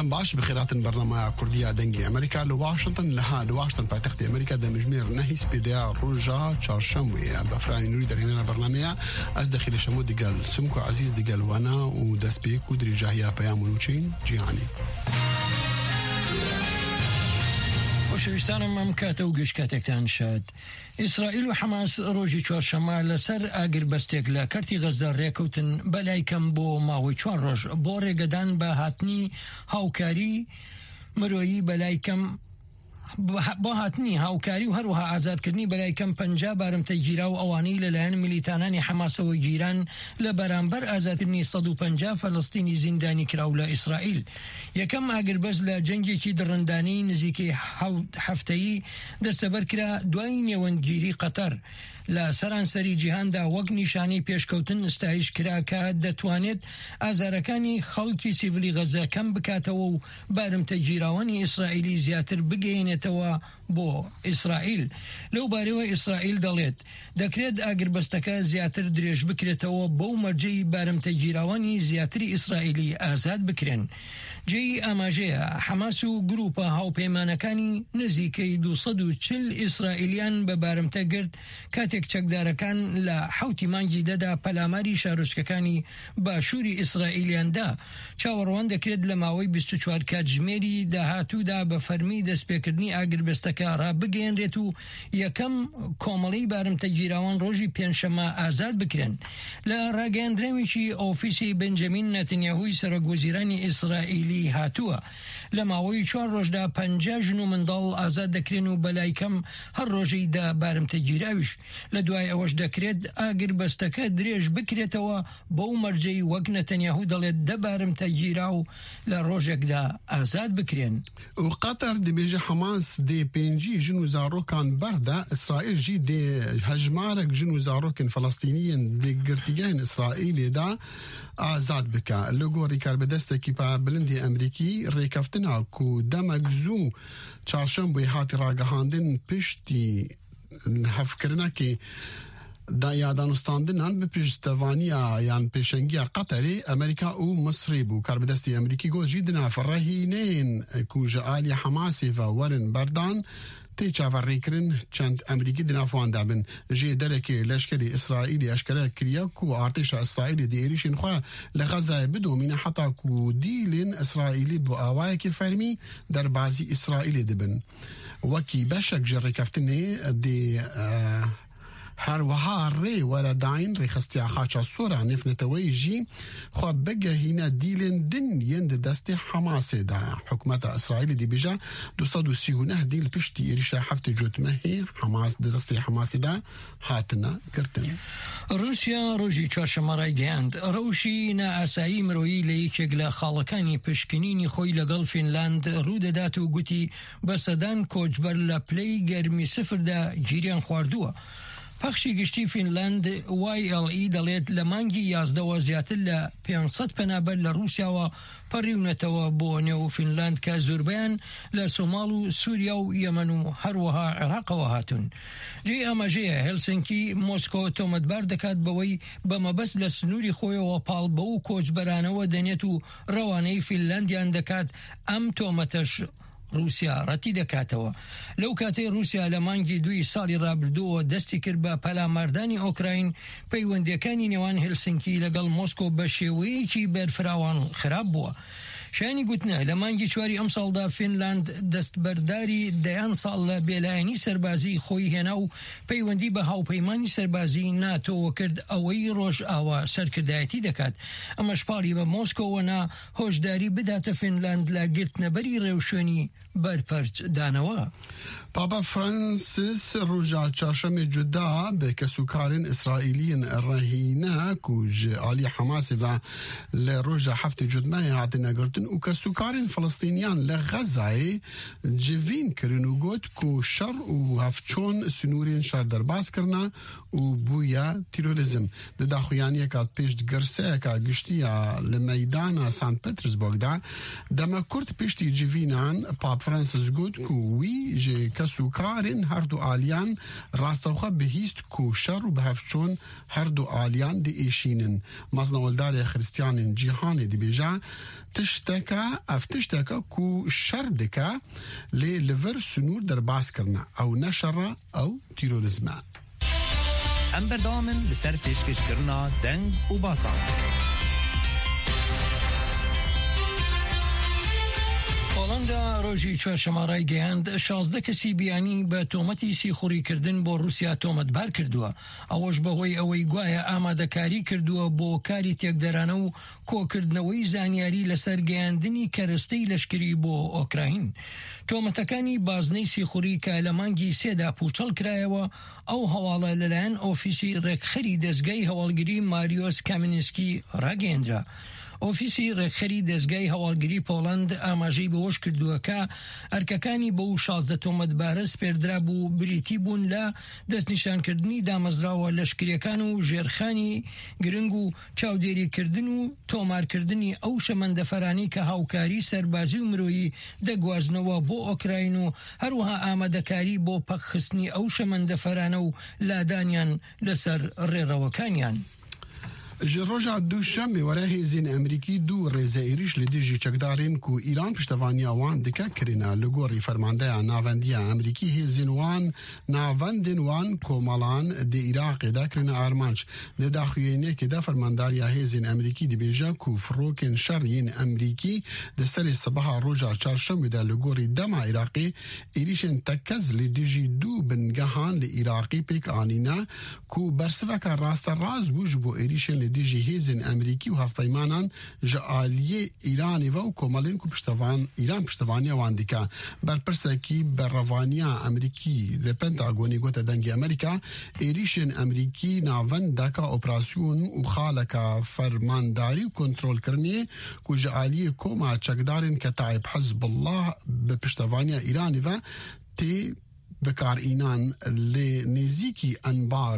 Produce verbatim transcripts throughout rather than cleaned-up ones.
دم باش بخيرات برنامج كردية دنجي أمريكا لواشنطن لها لواشنطن پایتخت أمريكا دم جمير نهي سبيديا روجا چهارشنبه بفراني نوري در هنا برنامج از داخل شمو دقال سمكو عزيز دقال وانا ودسبيك ودري جاهيا بيامونوچين جيهاني وشویستانم ام کاته و گش کاتکتان شد اسرائیل و حماس روزی چهارشنبه لسر اگر بستێک لە کەرتی غەزە ڕێکەوتن بەلای کەم بۆ ماوەی چوار ڕۆژ بۆ ڕێگەدان بە هاتنی هاوکاری مرۆیی بەلای کەم بۆ هاتنی هاوکاری و هەروەها ئازادکردنی بەلای کەم پەنجا بارمتەگیرا و ئەوانەی لەلایەن میلیتانانی حماسەوە گیران لە بەرامبەر ئازادکردنی سەد و پەنجا فەلەستینی زیندانی کراو لە ئیسرائیل. یەکەم ئاگربەز لە جەنگێکی دڕندانی نزیکەی هەفتەیی دەستەبەر کرا دوای نێوەندگیری قەتەر لە سەرانسەری جیهاندا وەک نیشانەی پێشکەوتن ستایش کرا کە دەتوانێت ئازارەکانی خەڵکی سیڤیلی غەزە کەم بکاتەوە و بارمتەگیراوانی ئیسرائیلی زیاتر بگەینێتەوە بۆ ئیسرائیل. لەو بارەوە ئیسرائیل دەڵێت دەکرێت ئاگربەستەکە زیاتر درێژ بکرێتەوە بەو مەرجەی بارمتەگیراوانی زیاتری ئیسرائیلی ئازاد بکرێن. جێی ئاماژەیە حەماس و گروپە هاوپەیمانەکانی نزیکەی دووسەد و چل ئیسرائیلیان بە بارمتە گرت کاتێک چەکدارەکان لە حوتی مانگی دەدا پەلاماری شارۆچکەکانی باشووری ئیسرائیلیاندا چاوەڕوان دەکرێت لە ماوەی بیست و چوار کاتژمێری داهاتوودا بە فەرمی دەستپێکردنی ئاگربەستەکە ڕابگەێنرێت و یەکەم کۆمەڵەی بارمتەگیراوان ڕۆژی پێنجشەمە ئازاد بکرێن. لە ڕاگەیاندراوێکی ئۆفیسی بنجەمین نەتەنیاهوی سەرۆکوەزیرانی ئیسرائیلی هاتووە لە ماوەی چوار ڕۆژدا پەنجا ژن و منداڵ ئازاد دەکرێن و بەلای کەم هەر ڕۆژەیدا بارمتەگیراویش. لە دوای ئەوەش دەکرێت ئاگربەستەکە درێژ بکرێتەوە بەو مەرجەی وەک نەتەنیاهو دەڵێت دە بارمتەگیرا و لە ڕۆژێکدا ئازاد بکرێن. و قەتەر دەبێژە حەماس دێ پێنجی ژن و زارۆکان بەردا ئیسرائیل ژی دێ هەژمارێک ژن و زارۆکن فەلەستینیین دێگرتیگەین ئیسرائیلێدا ئازاد بکە. لە گۆڕی کاربەدەستێکی پابلندی ئەمریکی ڕێکەفتنا و دەمەک زوو چارشەمبۆی هاتی ڕاگەهاندن پشتی هەفکردنەکی دا یادانوستاندنان به پشتوانیا یان پێشەنگیە قەتەری ئەمریکا و مصری بوو. کاربەدەستی ئەمریکی گۆژی دنافە ڕەهینێن کوژە ئالی حەماسیڤە وەرن بەردان تی چاوەڕێکردن چەند ئەمریکی دنافواندا بن ژێ دەرەکێ لەشکری ئیسرائیلی ئەشکرا کریە و ئارتێشە ئیسرائیلی دێریشین خوا لە غەزای بدۆمینە حتا و دیلین ئیسرائیلی بۆ ئاوایەکی فەرمی دەربازی ئیسرائیلی دەبن. وەکی بەشێک ژە ڕێکەفتنێ دێ هەروەها ڕێ وەرەداین ڕێخستیا خاچە سۆرا نێفنێتەوەی ژی خوا بگەهینە دیلێن دن یەندە دەستی حەماسێدا. حکومەتە ئیسرائیلی دیبێژە دووسەد و سی و نە دیل پشتی ئێریشە هەفتی جوتمەهێ حەماس دەستی حەماسێدا هاتنە گرتن. رووسیا ڕۆژی چوارشەممە ڕایگەیاند ڕەوشی نائاسایی مرۆیی لە یەکێک لە خاڵەکانی پشکنینی خۆی لەگەڵ فینلاند ڕوودەدات و گوتی بە سەدان کۆچبەر لە پلەی گەرمی سفردا گیریان خواردووە. پەخشی گشتی فینلاند وای ئەڵ ئی دەڵێت لە مانگی یازدەوە زیاتر لە پێنجسەد پەنابەر لە رووسیاوە پەڕیونەتەوە بۆ نێو فینلاند کە زۆربیان لە سۆماڵ و سووریا و یەمەن و هەروەها عێراقەوە هاتون. جێ ئاماژەیە هێلسنکی مۆسکۆ تۆمەتبار دەکات بەوەی بە مەبەست لە سنووری خۆیەوە پاڵ بە و کۆچبەرانەوە دەنێت و ڕەوانەی فینلاندیان دەکات ئەم تۆمەتەش رووسیا ڕەتی دەکاتەوە. لەو کاتەی رووسیا لە مانگی دوی ساڵی ڕابردووە دەستی کرد بە پەلاماردانی ئۆکراین پەیوەندیەکانی نێوان هێلسنکی لەگەڵ مۆسکۆ بە شێوەیەکی بەرفراوان خراپ بووە. شایانی گوتنە لە مانگی چواری ئەم ساڵدا فینلاند دەستبەرداری دەیان ساڵ لە بێلایەنی سەربازی خۆی هێنا و پەیوەندی بە هاوپەیمانی سەربازی ناتۆوە کرد ئەوەی ڕۆژ ئاوا سەرکردایەتی دەکات. ئەمە شپاڵی بە مۆسکۆوەنا هۆشداری بداتە فینلاند لە گرتنەبەری ڕێوشێنی بەرپەرچ دانەوە. بابا فرانسیس ڕۆژا چارشەمێ جودا بە کەسوکارن ئیسرائیلیین ڕەهینە کوژ ئالی حەماسێڤە لە ڕۆژە هەفتی جودمەیە هاتنەگرتن و کەسوکارن فەڵەستینیان لە غەزایê civîn kirin û got ku şer û hevçûn sînorên şer derbas kirine û bûye terorîzm. Di daxuyaniyeka pêş girseyeka giştiya li meydana Sant Petersburgda dema Kurd piştî civînan Pap Francis got ku wî ji kesûkarên her du aliyan rastexwe bihîst ku şer û bihevçûn her du aliyan diêşînin. Mazneweldarê Xristiyanên cîhanê dibêje tişte تشتكا افتشتكا كو شردكا للفر سنور در باس کرنا او نشر او تيروريزم ام بردامن لسر پیشکش کرنا دنگ و باسان. هۆڵەندا ڕۆژی چوارشەمەڕای گەیاند شازدە کەسی بیانی بە تۆمەتی سیخوڕیکردن بۆ رووسیا تۆمەتبار کردووە. ئەوەش بەهۆی ئەوەی گوایە ئامادەکاری کردووە بۆ کاری تێکدەرانە و کۆکردنەوەی زانیاری لەسەر گەیاندنی کەرەستەی لەشکری بۆ ئۆکراین. تۆمەتەکانی بازنەی سیخوڕی کە لە مانگی سێدا پوچەڵ کرایەوە ئەو هەواڵە لەلایەن ئۆفیسی ڕێکخەری دەستگای هەواڵگری ماریۆس کامینسکی ڕاگەیەندرا. ئۆفیسی ڕێکخەری دەستگای هەواڵگری پۆڵەند ئاماژەی بەوەش کردووە کە ئەرکەکانی بەو شازدە تۆمەتبارە سپێردرا بوو بریتی بوون لە دەستنیشانکردنی دامەزراوە لەشکریەکان و ژێرخانی گرنگ و چاودێریکردن و تۆمارکردنی ئەو شەمەندەفەرانی کە هاوکاری سەربازی و مرۆیی دەگوازنەوە بۆ ئۆکراین و هەروەها ئامادەکاری بۆ پەکخستنی ئەو شەمەندەفەرانە و لادانیان لەسەر ڕێڕەوەکانیان. جروجا دوشنبه وره هیزین امریکی دو ریزه ایریش لدیجی چکدارین کو ایران پشتوانی وان دکا کرینا لگوری فرمانده ناوندی امریکی هیزین وان ناوندین وان کومالان دی عراق دا کرینا آرمانچ دی داخوینه که دا فرمانداری هیزین امریکی دی بیجا کو فروکن شرین امریکی دی سری صباح روجا چارشنبه دا لگوری دما عراقی ایریشن تکز لدیجی دو بنگهان لی عراقی پیک آنینا کو برسوکا راست راز بوش بو ایریشن دیجی هیزن امریکی و هفپیمانان جعالیه ایرانی و کومالین کو پشتوان ایران پشتوانی واندیکا برپرسکی بروانیا امریکی لپنتاگونی گوت دنگی امریکا ایریشن امریکی ناون داکا اپراسیون و خالکا فرمانداری و کنترول کرنی کو جعالیه کوما چکدارن کتایب حزب الله بپشتوانی ایرانی و تی بکار اینان لنزیکی انبار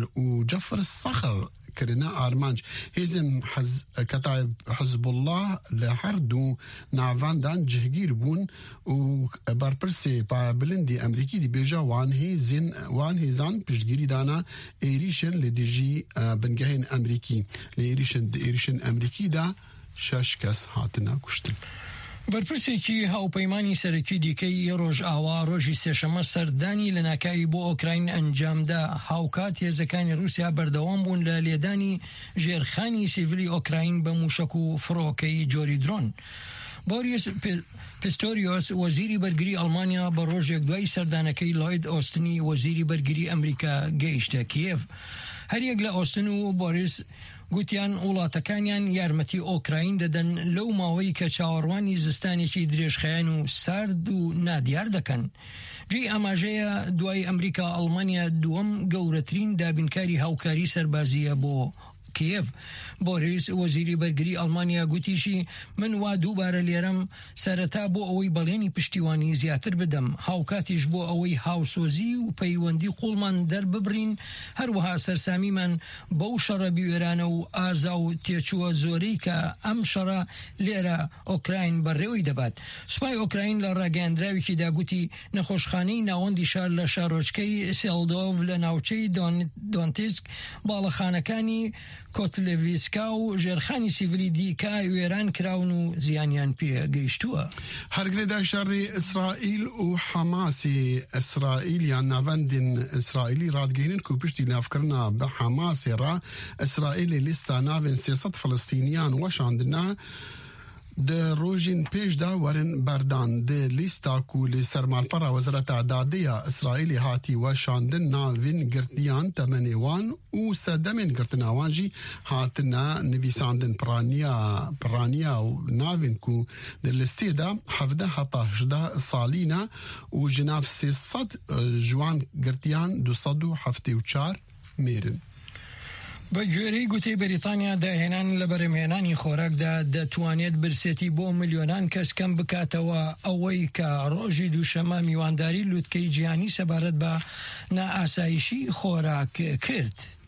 و جفر الصخر كرنا آرمانج هزن حز كتاب حزب الله لحردو نافاندان جهگیر بون و برپرسي با بلندي امريكي دي بيجا وان هزن وان هزان پشتگیری دانا ایریشن لديجي بنگهن امريكي لإيريشن إيريشن امريكي دا شش کس هاتنا کشتن. بەرپرسێکی هاوپەیمانی سەرەکی دیکەی ڕۆژ ئاوا ڕۆژی سێشەمە سەردانی لە ناکاوی بۆ ئۆکراین ئەنجامدا هاوکات هێزەکانی رووسیا بەردەوام بوون لە لێدانی ژێرخانی سیڤیلی ئۆکراین بە موشک و فڕۆکەی جۆری درۆن. بۆریس پیستۆریۆس وەزیری بەرگری ئەڵمانیا بە ڕۆژێک دوای سەردانەکەی لۆید ئۆستنی وەزیری بەرگری ئەمریکا گەیشتە کیێڤ. هەریەک لە ئۆستن و بۆریس گوتیان وڵاتەکانیان یارمەتی ئۆکراین دەدەن لەو ماوەی کە چاوەڕوانی زستانێکی درێژخەیان و سارد و نادیار دەکەن. جێی ئاماژەیە دوای ئەمریکا ئەڵمانیا دووەم گەورەترین دابینکاری هاوکاری سەربازیە بۆ کیێڤ. بۆریس وەزیری بەرگری ئەڵمانیا گوتیشی من وا دووبارە لێرەم سەرەتا بۆ ئەوەی بەڵێنی پشتیوانی زیاتر بدەم، هاوکاتیش بۆ ئەوەی هاوسۆزی و پەیوەندی قوڵمان دەرببڕین، هەروەها سەرسامیمان بەو شەڕە بیوێرانە و ئازا و تێچووە زۆرەی کە ئەم شەڕە لێرە ئۆکراین بەڕێوەی دەبات. سوپای ئۆکراین لە ڕاگەیاندراوێکی داگوتی نەخۆشخانەی ناوەندی شار لە شارۆچکەی سێڵدۆڤ لە ناوچەی دۆنتسک باڵەخانەکانی کۆتلێڤیسکا و ژێرخانی سیڤیلی دیکە وێران کراون و زیانیان پێ گەیشتووە. هەرگرێدا شەڕی ئیسرائیل و حەماسی ئیسرائیل یان ناوەندین ئیسرائیلی ڕادگەیەنن و پشتی نافکردنا بە حەماسی ڕا ئیسرائیلی لیستا ناوێن سێسەد فلستینیان وەشاندنا د روژین پیش دا ورن بردان د لیستا کو لی سرمالپرا وزارت عدادیه اسرائیلی هاتی و شاندن ناوین گرتیان تمنیوان و سدمین گرتناوان جی هاتنا نویساندن پرانیا پرانیا و ناوین کو د لیستی دا حفده حتا هجده سالینا و جناف سیصد جوان گرتیان دو صد و هفته و چار میرن. بە گوێرەی گوتەی بەریتانیا داهێنان لە بەرهەمهێنانی خۆراکدا دەتوانێت برسێتی بۆ ملیۆنان کەس کەم بکاتەوە ئەوەی کە ڕۆژی دووشەمە میوانداری لووتکەی جیهانی سەبارەت بە نائاسایشی خۆراک کرد.